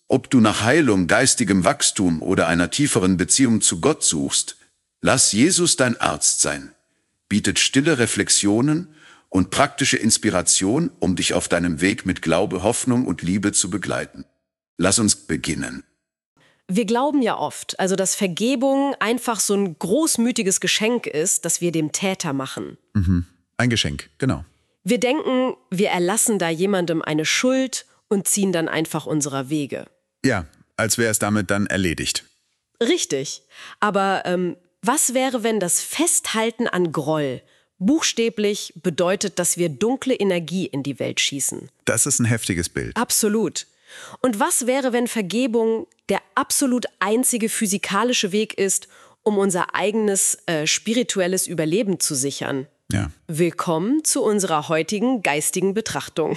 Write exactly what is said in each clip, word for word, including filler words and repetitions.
Ob du nach Heilung, geistigem Wachstum oder einer tieferen Beziehung zu Gott suchst, lass Jesus dein Arzt sein. Bietet stille Reflexionen und praktische Inspiration, um dich auf deinem Weg mit Glaube, Hoffnung und Liebe zu begleiten. Lass uns beginnen. Wir glauben ja oft, also dass Vergebung einfach so ein großmütiges Geschenk ist, das wir dem Täter machen. Mhm. Ein Geschenk, genau. Wir denken, wir erlassen da jemandem eine Schuld und ziehen dann einfach unserer Wege. Ja, als wäre es damit dann erledigt. Richtig. Aber ähm, was wäre, wenn das Festhalten an Groll buchstäblich bedeutet, dass wir dunkle Energie in die Welt schießen? Das ist ein heftiges Bild. Absolut. Und was wäre, wenn Vergebung der absolut einzige physikalische Weg ist, um unser eigenes äh, spirituelles Überleben zu sichern? Ja. Willkommen zu unserer heutigen geistigen Betrachtung.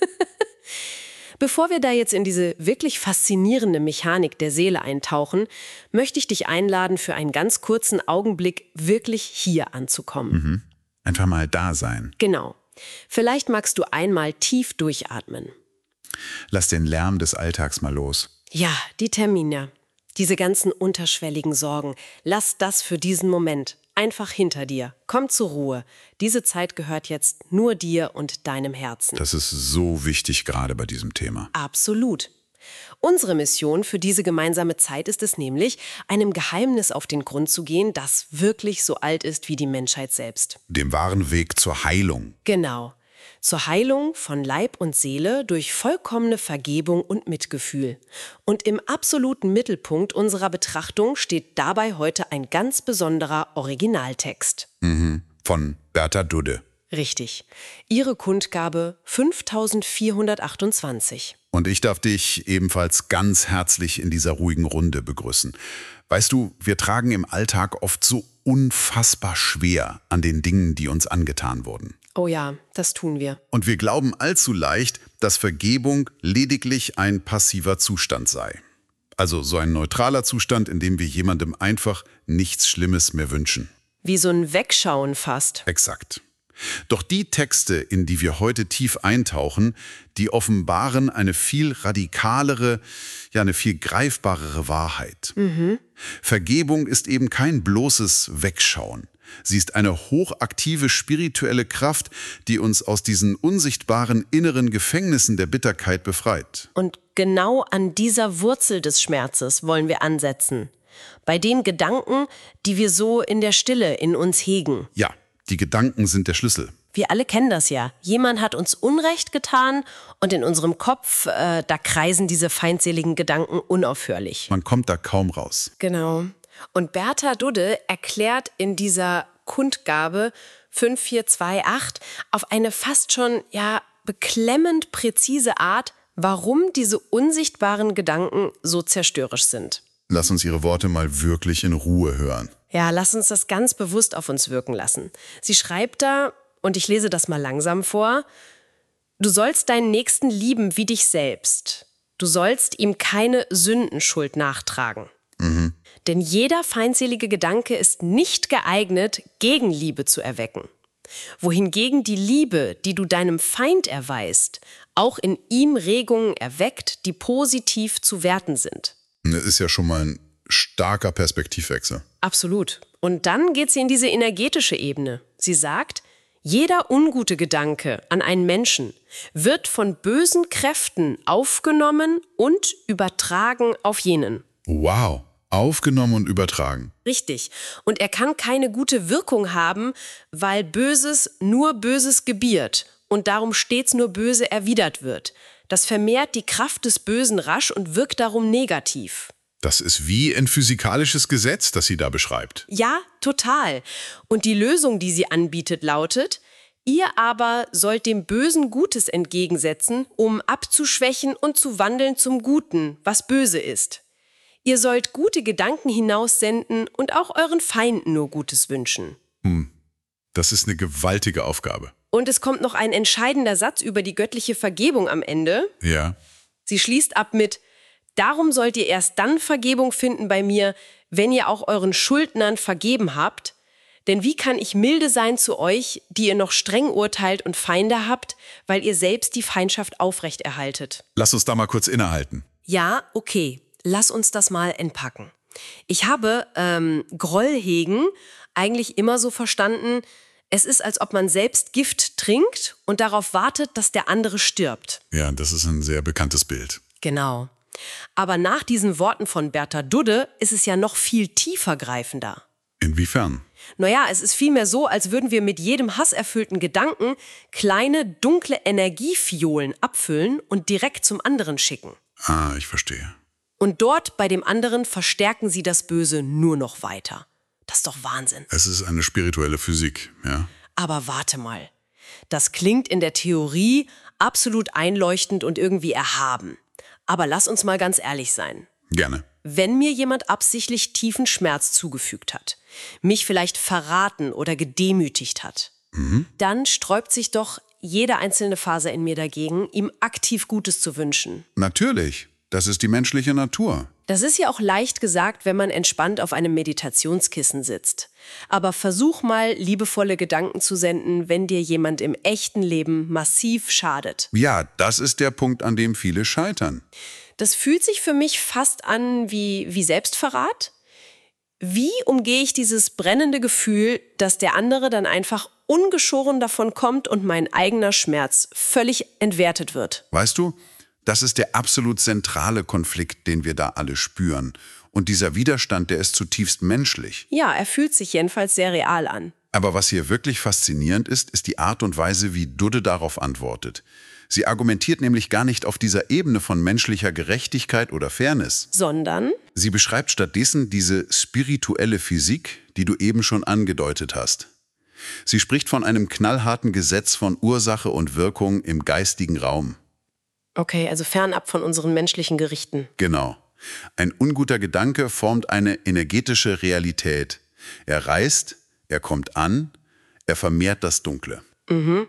Bevor wir da jetzt in diese wirklich faszinierende Mechanik der Seele eintauchen, möchte ich dich einladen, für einen ganz kurzen Augenblick wirklich hier anzukommen. Mhm. Einfach mal da sein. Genau. Vielleicht magst du einmal tief durchatmen. Lass den Lärm des Alltags mal los. Ja, die Termine, diese ganzen unterschwelligen Sorgen. Lass das für diesen Moment einfach hinter dir. Komm zur Ruhe. Diese Zeit gehört jetzt nur dir und deinem Herzen. Das ist so wichtig, gerade bei diesem Thema. Absolut. Unsere Mission für diese gemeinsame Zeit ist es nämlich, einem Geheimnis auf den Grund zu gehen, das wirklich so alt ist wie die Menschheit selbst. Dem wahren Weg zur Heilung. Genau. Zur Heilung von Leib und Seele durch vollkommene Vergebung und Mitgefühl. Und im absoluten Mittelpunkt unserer Betrachtung steht dabei heute ein ganz besonderer Originaltext. Mhm. Von Bertha Dudde. Richtig. Ihre Kundgabe fünftausendvierhundertachtundzwanzig. Und ich darf dich ebenfalls ganz herzlich in dieser ruhigen Runde begrüßen. Weißt du, wir tragen im Alltag oft so unfassbar schwer an den Dingen, die uns angetan wurden. Oh ja, das tun wir. Und wir glauben allzu leicht, dass Vergebung lediglich ein passiver Zustand sei. Also so ein neutraler Zustand, in dem wir jemandem einfach nichts Schlimmes mehr wünschen. Wie so ein Wegschauen fast. Exakt. Doch die Texte, in die wir heute tief eintauchen, die offenbaren eine viel radikalere, ja eine viel greifbarere Wahrheit. Mhm. Vergebung ist eben kein bloßes Wegschauen. Sie ist eine hochaktive spirituelle Kraft, die uns aus diesen unsichtbaren inneren Gefängnissen der Bitterkeit befreit. Und genau an dieser Wurzel des Schmerzes wollen wir ansetzen. Bei den Gedanken, die wir so in der Stille in uns hegen. Ja, die Gedanken sind der Schlüssel. Wir alle kennen das ja. Jemand hat uns Unrecht getan und in unserem Kopf, äh, da kreisen diese feindseligen Gedanken unaufhörlich. Man kommt da kaum raus. Genau. Und Bertha Dudde erklärt in dieser Kundgabe fünf vier zwei acht auf eine fast schon ja beklemmend präzise Art, warum diese unsichtbaren Gedanken so zerstörerisch sind. Lass uns ihre Worte mal wirklich in Ruhe hören. Ja, lass uns das ganz bewusst auf uns wirken lassen. Sie schreibt da, und ich lese das mal langsam vor: Du sollst deinen Nächsten lieben wie dich selbst. Du sollst ihm keine Sündenschuld nachtragen. Mhm. Denn jeder feindselige Gedanke ist nicht geeignet, Gegenliebe zu erwecken. Wohingegen die Liebe, die du deinem Feind erweist, auch in ihm Regungen erweckt, die positiv zu werten sind. Das ist ja schon mal ein starker Perspektivwechsel. Absolut. Und dann geht sie in diese energetische Ebene. Sie sagt, jeder ungute Gedanke an einen Menschen wird von bösen Kräften aufgenommen und übertragen auf jenen. Wow. Aufgenommen und übertragen. Richtig. Und er kann keine gute Wirkung haben, weil Böses nur Böses gebiert und darum stets nur Böse erwidert wird. Das vermehrt die Kraft des Bösen rasch und wirkt darum negativ. Das ist wie ein physikalisches Gesetz, das sie da beschreibt. Ja, total. Und die Lösung, die sie anbietet, lautet: Ihr aber sollt dem Bösen Gutes entgegensetzen, um abzuschwächen und zu wandeln zum Guten, was böse ist. Ihr sollt gute Gedanken hinaussenden und auch euren Feinden nur Gutes wünschen. Hm. Das ist eine gewaltige Aufgabe. Und es kommt noch ein entscheidender Satz über die göttliche Vergebung am Ende. Ja. Sie schließt ab mit: Darum sollt ihr erst dann Vergebung finden bei mir, wenn ihr auch euren Schuldnern vergeben habt. Denn wie kann ich milde sein zu euch, die ihr noch streng urteilt und Feinde habt, weil ihr selbst die Feindschaft aufrechterhaltet? Lass uns da mal kurz innehalten. Ja, okay, lass uns das mal entpacken. Ich habe ähm, Groll hegen eigentlich immer so verstanden, es ist, als ob man selbst Gift trinkt und darauf wartet, dass der andere stirbt. Ja, das ist ein sehr bekanntes Bild. Genau. Aber nach diesen Worten von Bertha Dudde ist es ja noch viel tiefergreifender. Inwiefern? Naja, es ist vielmehr so, als würden wir mit jedem hasserfüllten Gedanken kleine, dunkle Energiefiolen abfüllen und direkt zum anderen schicken. Ah, ich verstehe. Und dort bei dem anderen verstärken sie das Böse nur noch weiter. Das ist doch Wahnsinn. Es ist eine spirituelle Physik, ja? Aber warte mal. Das klingt in der Theorie absolut einleuchtend und irgendwie erhaben. Aber lass uns mal ganz ehrlich sein. Gerne. Wenn mir jemand absichtlich tiefen Schmerz zugefügt hat, mich vielleicht verraten oder gedemütigt hat, mhm. dann sträubt sich doch jede einzelne Faser in mir dagegen, ihm aktiv Gutes zu wünschen. Natürlich. Das ist die menschliche Natur. Das ist ja auch leicht gesagt, wenn man entspannt auf einem Meditationskissen sitzt. Aber versuch mal, liebevolle Gedanken zu senden, wenn dir jemand im echten Leben massiv schadet. Ja, das ist der Punkt, an dem viele scheitern. Das fühlt sich für mich fast an wie, wie Selbstverrat. Wie umgehe ich dieses brennende Gefühl, dass der andere dann einfach ungeschoren davon kommt und mein eigener Schmerz völlig entwertet wird? Weißt du, das ist der absolut zentrale Konflikt, den wir da alle spüren. Und dieser Widerstand, der ist zutiefst menschlich. Ja, er fühlt sich jedenfalls sehr real an. Aber was hier wirklich faszinierend ist, ist die Art und Weise, wie Dudde darauf antwortet. Sie argumentiert nämlich gar nicht auf dieser Ebene von menschlicher Gerechtigkeit oder Fairness. Sondern? Sie beschreibt stattdessen diese spirituelle Physik, die du eben schon angedeutet hast. Sie spricht von einem knallharten Gesetz von Ursache und Wirkung im geistigen Raum. Okay, also fernab von unseren menschlichen Gerichten. Genau. Ein unguter Gedanke formt eine energetische Realität. Er reißt, er kommt an, er vermehrt das Dunkle. Mhm.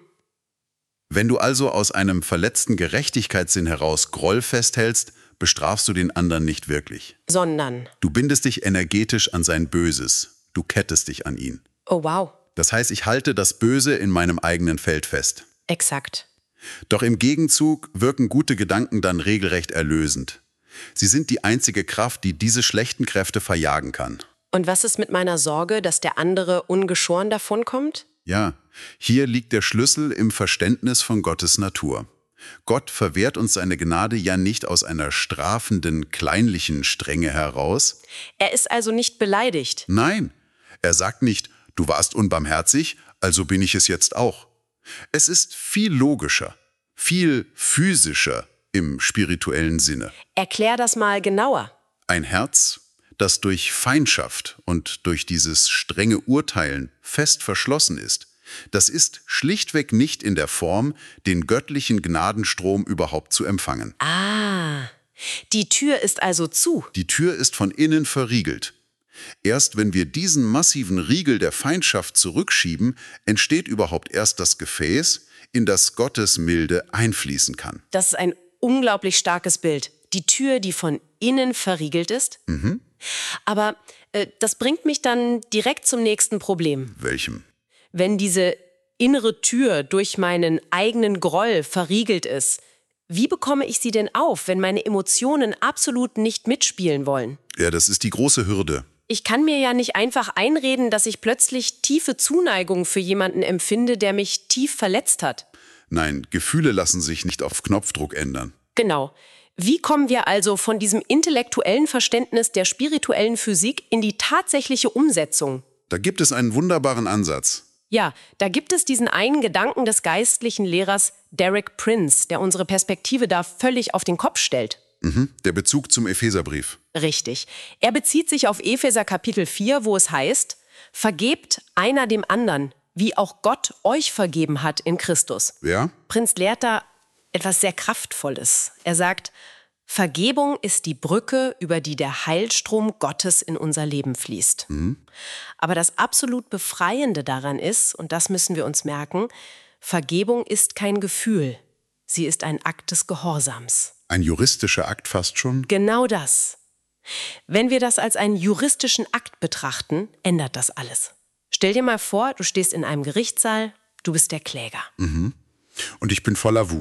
Wenn du also aus einem verletzten Gerechtigkeitssinn heraus Groll festhältst, bestrafst du den anderen nicht wirklich. Sondern? Du bindest dich energetisch an sein Böses. Du kettest dich an ihn. Oh, wow. Das heißt, ich halte das Böse in meinem eigenen Feld fest. Exakt. Doch im Gegenzug wirken gute Gedanken dann regelrecht erlösend. Sie sind die einzige Kraft, die diese schlechten Kräfte verjagen kann. Und was ist mit meiner Sorge, dass der andere ungeschoren davonkommt? Ja, hier liegt der Schlüssel im Verständnis von Gottes Natur. Gott verwehrt uns seine Gnade ja nicht aus einer strafenden, kleinlichen Strenge heraus. Er ist also nicht beleidigt. Nein, er sagt nicht, du warst unbarmherzig, also bin ich es jetzt auch. Es ist viel logischer, viel physischer im spirituellen Sinne. Erklär das mal genauer. Ein Herz, das durch Feindschaft und durch dieses strenge Urteilen fest verschlossen ist, das ist schlichtweg nicht in der Form, den göttlichen Gnadenstrom überhaupt zu empfangen. Ah, die Tür ist also zu. Die Tür ist von innen verriegelt. Erst wenn wir diesen massiven Riegel der Feindschaft zurückschieben, entsteht überhaupt erst das Gefäß, in das Gottes Milde einfließen kann. Das ist ein unglaublich starkes Bild. Die Tür, die von innen verriegelt ist. Mhm. Aber äh, das bringt mich dann direkt zum nächsten Problem. Welchem? Wenn diese innere Tür durch meinen eigenen Groll verriegelt ist, wie bekomme ich sie denn auf, wenn meine Emotionen absolut nicht mitspielen wollen? Ja, das ist die große Hürde. Ich kann mir ja nicht einfach einreden, dass ich plötzlich tiefe Zuneigung für jemanden empfinde, der mich tief verletzt hat. Nein, Gefühle lassen sich nicht auf Knopfdruck ändern. Genau. Wie kommen wir also von diesem intellektuellen Verständnis der spirituellen Physik in die tatsächliche Umsetzung? Da gibt es einen wunderbaren Ansatz. Ja, da gibt es diesen einen Gedanken des geistlichen Lehrers Derek Prince, der unsere Perspektive da völlig auf den Kopf stellt. Mhm, der Bezug zum Epheserbrief. Richtig. Er bezieht sich auf Epheser Kapitel vier, wo es heißt, vergebt einer dem anderen, wie auch Gott euch vergeben hat in Christus. Ja? Prinz lehrt da etwas sehr Kraftvolles. Er sagt, Vergebung ist die Brücke, über die der Heilstrom Gottes in unser Leben fließt. Mhm. Aber das absolut Befreiende daran ist, und das müssen wir uns merken, Vergebung ist kein Gefühl. Sie ist ein Akt des Gehorsams. Ein juristischer Akt fast schon? Genau das. Wenn wir das als einen juristischen Akt betrachten, ändert das alles. Stell dir mal vor, du stehst in einem Gerichtssaal, du bist der Kläger. Mhm. Und ich bin voller Wut.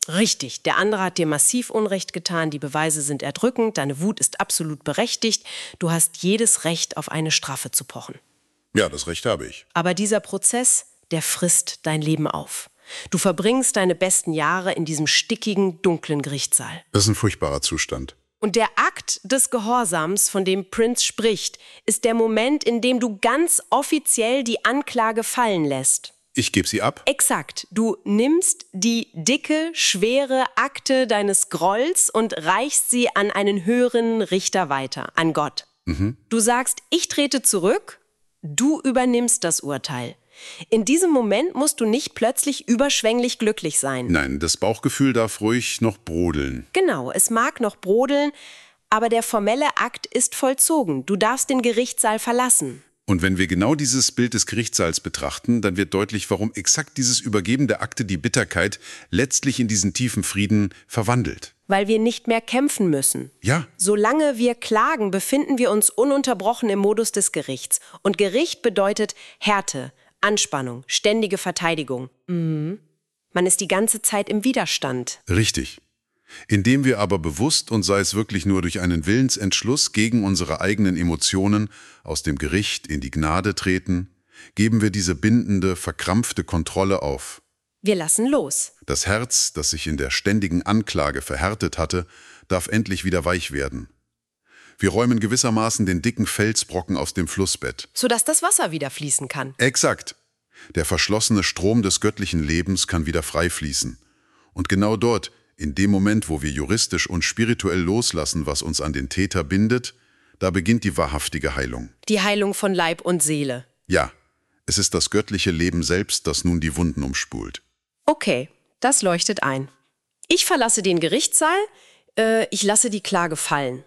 Richtig, der andere hat dir massiv Unrecht getan, die Beweise sind erdrückend, deine Wut ist absolut berechtigt, du hast jedes Recht, auf eine Strafe zu pochen. Ja, das Recht habe ich. Aber dieser Prozess, der frisst dein Leben auf. Du verbringst deine besten Jahre in diesem stickigen, dunklen Gerichtssaal. Das ist ein furchtbarer Zustand. Und der Akt des Gehorsams, von dem Prince spricht, ist der Moment, in dem du ganz offiziell die Anklage fallen lässt. Ich gebe sie ab? Exakt. Du nimmst die dicke, schwere Akte deines Grolls und reichst sie an einen höheren Richter weiter, an Gott. Mhm. Du sagst, ich trete zurück, du übernimmst das Urteil. In diesem Moment musst du nicht plötzlich überschwänglich glücklich sein. Nein, das Bauchgefühl darf ruhig noch brodeln. Genau, es mag noch brodeln, aber der formelle Akt ist vollzogen. Du darfst den Gerichtssaal verlassen. Und wenn wir genau dieses Bild des Gerichtssaals betrachten, dann wird deutlich, warum exakt dieses Übergeben der Akte die Bitterkeit letztlich in diesen tiefen Frieden verwandelt. Weil wir nicht mehr kämpfen müssen. Ja. Solange wir klagen, befinden wir uns ununterbrochen im Modus des Gerichts. Und Gericht bedeutet Härte, Anspannung, ständige Verteidigung. Mhm. Man ist die ganze Zeit im Widerstand. Richtig. Indem wir aber bewusst und sei es wirklich nur durch einen Willensentschluss gegen unsere eigenen Emotionen aus dem Gericht in die Gnade treten, geben wir diese bindende, verkrampfte Kontrolle auf. Wir lassen los. Das Herz, das sich in der ständigen Anklage verhärtet hatte, darf endlich wieder weich werden. Wir räumen gewissermaßen den dicken Felsbrocken aus dem Flussbett. Sodass das Wasser wieder fließen kann. Exakt. Der verschlossene Strom des göttlichen Lebens kann wieder frei fließen. Und genau dort, in dem Moment, wo wir juristisch und spirituell loslassen, was uns an den Täter bindet, da beginnt die wahrhaftige Heilung. Die Heilung von Leib und Seele. Ja, es ist das göttliche Leben selbst, das nun die Wunden umspult. Okay, das leuchtet ein. Ich verlasse den Gerichtssaal, äh, ich lasse die Klage fallen.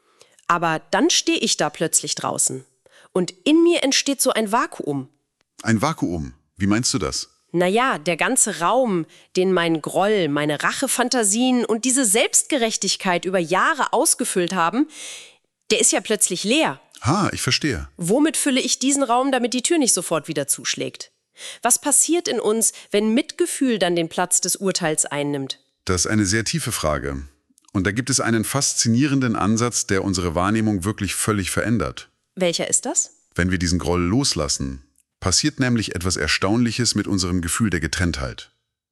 Aber dann stehe ich da plötzlich draußen. Und in mir entsteht so ein Vakuum. Ein Vakuum? Wie meinst du das? Naja, der ganze Raum, den mein Groll, meine Rachefantasien und diese Selbstgerechtigkeit über Jahre ausgefüllt haben, der ist ja plötzlich leer. Ah, ich verstehe. Womit fülle ich diesen Raum, damit die Tür nicht sofort wieder zuschlägt? Was passiert in uns, wenn Mitgefühl dann den Platz des Urteils einnimmt? Das ist eine sehr tiefe Frage. Und da gibt es einen faszinierenden Ansatz, der unsere Wahrnehmung wirklich völlig verändert. Welcher ist das? Wenn wir diesen Groll loslassen, passiert nämlich etwas Erstaunliches mit unserem Gefühl der Getrenntheit.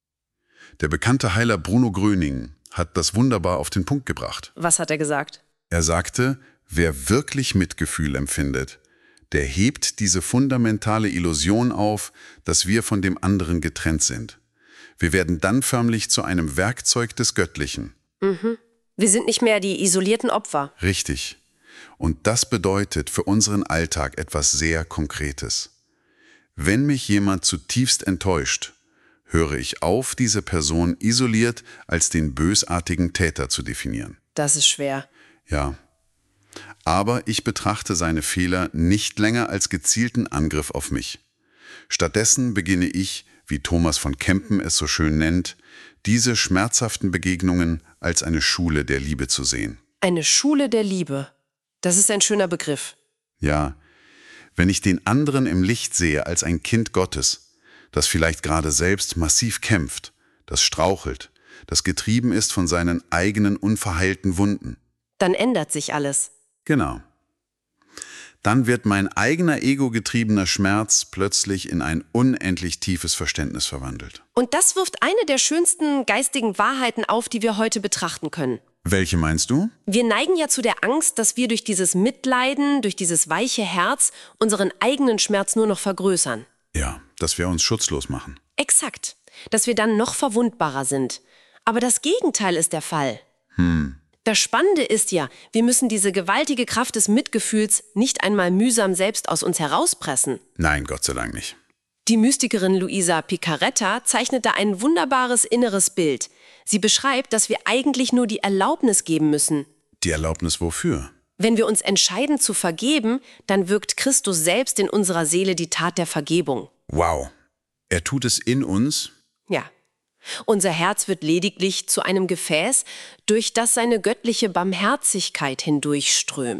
Der bekannte Heiler Bruno Gröning hat das wunderbar auf den Punkt gebracht. Was hat er gesagt? Er sagte, wer wirklich Mitgefühl empfindet, der hebt diese fundamentale Illusion auf, dass wir von dem anderen getrennt sind. Wir werden dann förmlich zu einem Werkzeug des Göttlichen. Mhm. Wir sind nicht mehr die isolierten Opfer. Richtig. Und das bedeutet für unseren Alltag etwas sehr Konkretes. Wenn mich jemand zutiefst enttäuscht, höre ich auf, diese Person isoliert als den bösartigen Täter zu definieren. Das ist schwer. Ja. Aber ich betrachte seine Fehler nicht länger als gezielten Angriff auf mich. Stattdessen beginne ich, wie Thomas von Kempen es so schön nennt, diese schmerzhaften Begegnungen als eine Schule der Liebe zu sehen. Eine Schule der Liebe. Das ist ein schöner Begriff. Ja, wenn ich den anderen im Licht sehe als ein Kind Gottes, das vielleicht gerade selbst massiv kämpft, das strauchelt, das getrieben ist von seinen eigenen unverheilten Wunden. Dann ändert sich alles. Genau. Dann wird mein eigener ego-getriebener Schmerz plötzlich in ein unendlich tiefes Verständnis verwandelt. Und das wirft eine der schönsten geistigen Wahrheiten auf, die wir heute betrachten können. Welche meinst du? Wir neigen ja zu der Angst, dass wir durch dieses Mitleiden, durch dieses weiche Herz unseren eigenen Schmerz nur noch vergrößern. Ja, dass wir uns schutzlos machen. Exakt. Dass wir dann noch verwundbarer sind. Aber das Gegenteil ist der Fall. Hm. Das Spannende ist ja, wir müssen diese gewaltige Kraft des Mitgefühls nicht einmal mühsam selbst aus uns herauspressen. Nein, Gott sei Dank nicht. Die Mystikerin Luisa Picaretta zeichnet da ein wunderbares inneres Bild. Sie beschreibt, dass wir eigentlich nur die Erlaubnis geben müssen. Die Erlaubnis wofür? Wenn wir uns entscheiden zu vergeben, dann wirkt Christus selbst in unserer Seele die Tat der Vergebung. Wow. Er tut es in uns? Ja. Unser Herz wird lediglich zu einem Gefäß, durch das seine göttliche Barmherzigkeit hindurchströmt.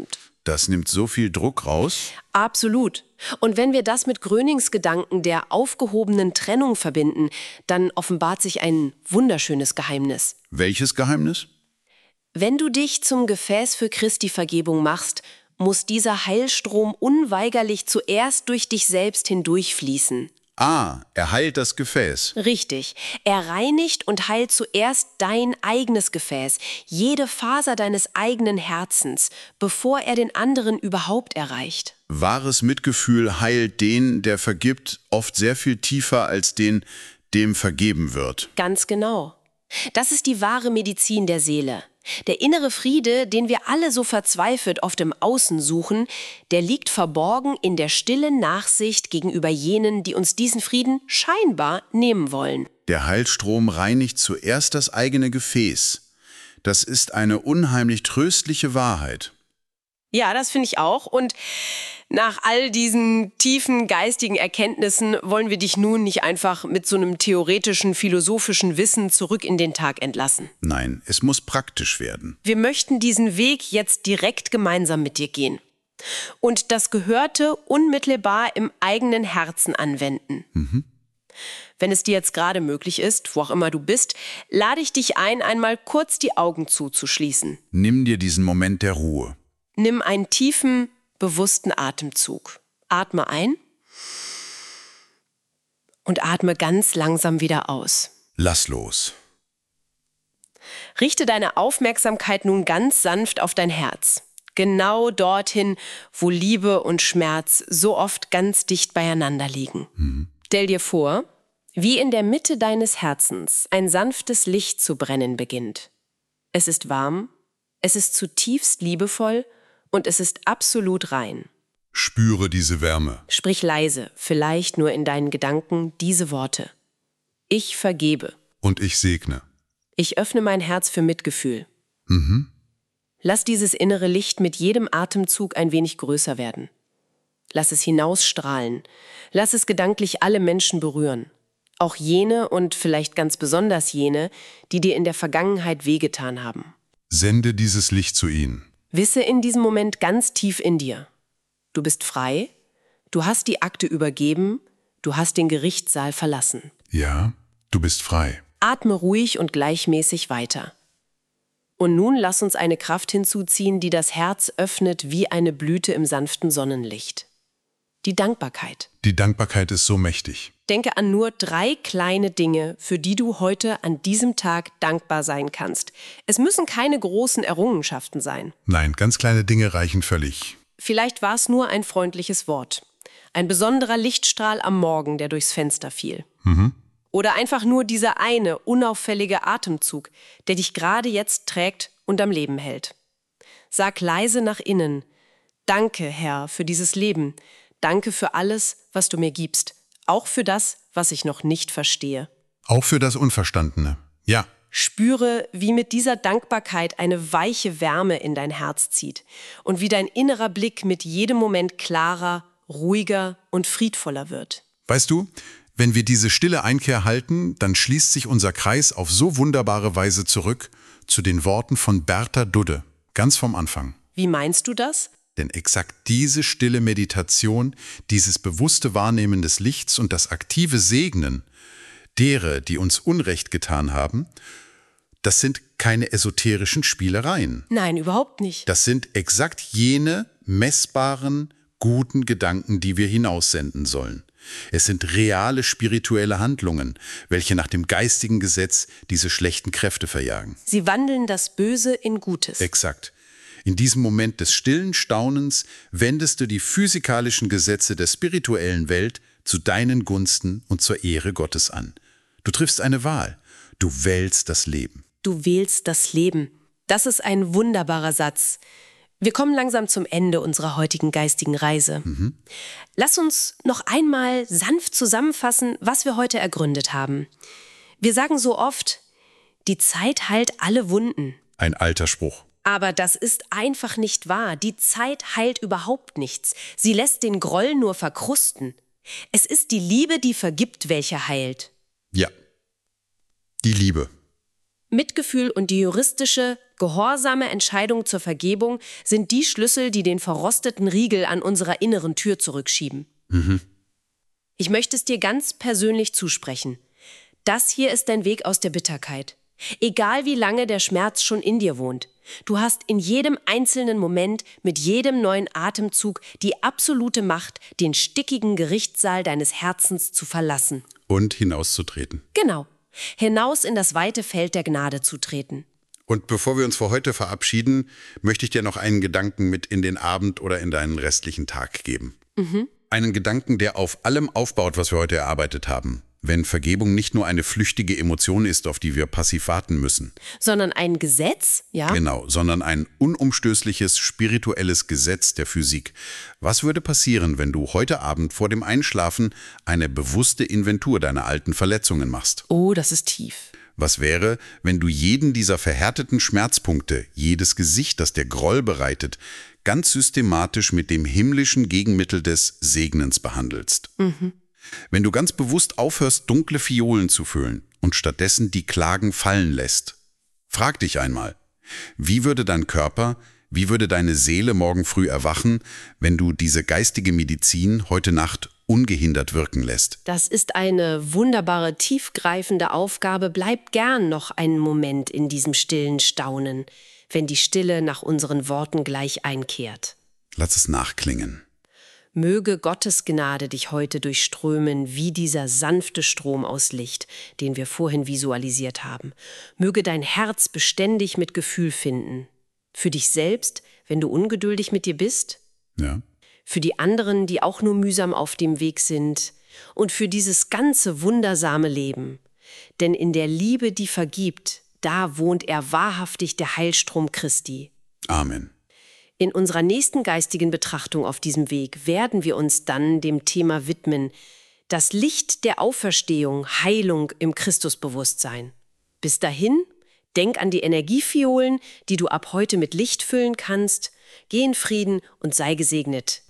Das nimmt so viel Druck raus. Absolut. Und wenn wir das mit Grönings Gedanken der aufgehobenen Trennung verbinden, dann offenbart sich ein wunderschönes Geheimnis. Welches Geheimnis? Wenn du dich zum Gefäß für Christi Vergebung machst, muss dieser Heilstrom unweigerlich zuerst durch dich selbst hindurchfließen. Ah, er heilt das Gefäß. Richtig. Er reinigt und heilt zuerst dein eigenes Gefäß, jede Faser deines eigenen Herzens, bevor er den anderen überhaupt erreicht. Wahres Mitgefühl heilt den, der vergibt, oft sehr viel tiefer als den, dem vergeben wird. Ganz genau. Das ist die wahre Medizin der Seele. Der innere Friede, den wir alle so verzweifelt oft im Außen suchen, der liegt verborgen in der stillen Nachsicht gegenüber jenen, die uns diesen Frieden scheinbar nehmen wollen. Der Heilstrom reinigt zuerst das eigene Gefäß. Das ist eine unheimlich tröstliche Wahrheit. Ja, das finde ich auch. Und nach all diesen tiefen geistigen Erkenntnissen wollen wir dich nun nicht einfach mit so einem theoretischen, philosophischen Wissen zurück in den Tag entlassen. Nein, es muss praktisch werden. Wir möchten diesen Weg jetzt direkt gemeinsam mit dir gehen und das Gehörte unmittelbar im eigenen Herzen anwenden. Mhm. Wenn es dir jetzt gerade möglich ist, wo auch immer du bist, lade ich dich ein, einmal kurz die Augen zuzuschließen. Nimm dir diesen Moment der Ruhe. Nimm einen tiefen, bewussten Atemzug. Atme ein und atme ganz langsam wieder aus. Lass los. Richte deine Aufmerksamkeit nun ganz sanft auf dein Herz. Genau dorthin, wo Liebe und Schmerz so oft ganz dicht beieinander liegen. Mhm. Stell dir vor, wie in der Mitte deines Herzens ein sanftes Licht zu brennen beginnt. Es ist warm, es ist zutiefst liebevoll und es ist absolut rein. Spüre diese Wärme. Sprich leise, vielleicht nur in deinen Gedanken, diese Worte. Ich vergebe. Und ich segne. Ich öffne mein Herz für Mitgefühl. Mhm. Lass dieses innere Licht mit jedem Atemzug ein wenig größer werden. Lass es hinausstrahlen. Lass es gedanklich alle Menschen berühren. Auch jene und vielleicht ganz besonders jene, die dir in der Vergangenheit wehgetan haben. Sende dieses Licht zu ihnen. Wisse in diesem Moment ganz tief in dir. Du bist frei, du hast die Akte übergeben, du hast den Gerichtssaal verlassen. Ja, du bist frei. Atme ruhig und gleichmäßig weiter. Und nun lass uns eine Kraft hinzuziehen, die das Herz öffnet wie eine Blüte im sanften Sonnenlicht. Die Dankbarkeit. Die Dankbarkeit ist so mächtig. Denke an nur drei kleine Dinge, für die du heute an diesem Tag dankbar sein kannst. Es müssen keine großen Errungenschaften sein. Nein, ganz kleine Dinge reichen völlig. Vielleicht war es nur ein freundliches Wort. Ein besonderer Lichtstrahl am Morgen, der durchs Fenster fiel. Mhm. Oder einfach nur dieser eine, unauffällige Atemzug, der dich gerade jetzt trägt und am Leben hält. Sag leise nach innen: Danke, Herr, für dieses Leben. Danke für alles, was du mir gibst. Auch für das, was ich noch nicht verstehe. Auch für das Unverstandene. Ja. Spüre, wie mit dieser Dankbarkeit eine weiche Wärme in dein Herz zieht und wie dein innerer Blick mit jedem Moment klarer, ruhiger und friedvoller wird. Weißt du, wenn wir diese stille Einkehr halten, dann schließt sich unser Kreis auf so wunderbare Weise zurück zu den Worten von Bertha Dudde, ganz vom Anfang. Wie meinst du das? Denn exakt diese stille Meditation, dieses bewusste Wahrnehmen des Lichts und das aktive Segnen derer, die uns Unrecht getan haben, das sind keine esoterischen Spielereien. Nein, überhaupt nicht. Das sind exakt jene messbaren, guten Gedanken, die wir hinaussenden sollen. Es sind reale spirituelle Handlungen, welche nach dem geistigen Gesetz diese schlechten Kräfte verjagen. Sie wandeln das Böse in Gutes. Exakt. In diesem Moment des stillen Staunens wendest du die physikalischen Gesetze der spirituellen Welt zu deinen Gunsten und zur Ehre Gottes an. Du triffst eine Wahl. Du wählst das Leben. Du wählst das Leben. Das ist ein wunderbarer Satz. Wir kommen langsam zum Ende unserer heutigen geistigen Reise. Mhm. Lass uns noch einmal sanft zusammenfassen, was wir heute ergründet haben. Wir sagen so oft, die Zeit heilt alle Wunden. Ein alter Spruch. Aber das ist einfach nicht wahr. Die Zeit heilt überhaupt nichts. Sie lässt den Groll nur verkrusten. Es ist die Liebe, die vergibt, welche heilt. Ja, die Liebe. Mitgefühl und die juristische, gehorsame Entscheidung zur Vergebung sind die Schlüssel, die den verrosteten Riegel an unserer inneren Tür zurückschieben. Mhm. Ich möchte es dir ganz persönlich zusprechen. Das hier ist dein Weg aus der Bitterkeit. Egal wie lange der Schmerz schon in dir wohnt. Du hast in jedem einzelnen Moment, mit jedem neuen Atemzug die absolute Macht, den stickigen Gerichtssaal deines Herzens zu verlassen. Und hinauszutreten. Genau. Hinaus in das weite Feld der Gnade zu treten. Und bevor wir uns für heute verabschieden, möchte ich dir noch einen Gedanken mit in den Abend oder in deinen restlichen Tag geben. Mhm. Einen Gedanken, der auf allem aufbaut, was wir heute erarbeitet haben. Wenn Vergebung nicht nur eine flüchtige Emotion ist, auf die wir passiv warten müssen. Sondern ein Gesetz, ja? Genau, sondern ein unumstößliches, spirituelles Gesetz der Physik. Was würde passieren, wenn du heute Abend vor dem Einschlafen eine bewusste Inventur deiner alten Verletzungen machst? Oh, das ist tief. Was wäre, wenn du jeden dieser verhärteten Schmerzpunkte, jedes Gesicht, das dir Groll bereitet, ganz systematisch mit dem himmlischen Gegenmittel des Segnens behandelst? Mhm. Wenn du ganz bewusst aufhörst, dunkle Fiolen zu füllen und stattdessen die Klagen fallen lässt. Frag dich einmal, wie würde dein Körper, wie würde deine Seele morgen früh erwachen, wenn du diese geistige Medizin heute Nacht ungehindert wirken lässt? Das ist eine wunderbare, tiefgreifende Aufgabe. Bleib gern noch einen Moment in diesem stillen Staunen, wenn die Stille nach unseren Worten gleich einkehrt. Lass es nachklingen. Möge Gottes Gnade dich heute durchströmen wie dieser sanfte Strom aus Licht, den wir vorhin visualisiert haben. Möge dein Herz beständig mit Gefühl finden. Für dich selbst, wenn du ungeduldig mit dir bist. Ja. Für die anderen, die auch nur mühsam auf dem Weg sind. Und für dieses ganze wundersame Leben. Denn in der Liebe, die vergibt, da wohnt er wahrhaftig der Heilstrom Christi. Amen. In unserer nächsten geistigen Betrachtung auf diesem Weg werden wir uns dann dem Thema widmen, das Licht der Auferstehung, Heilung im Christusbewusstsein. Bis dahin, denk an die Energiefiolen, die du ab heute mit Licht füllen kannst. Geh in Frieden und sei gesegnet.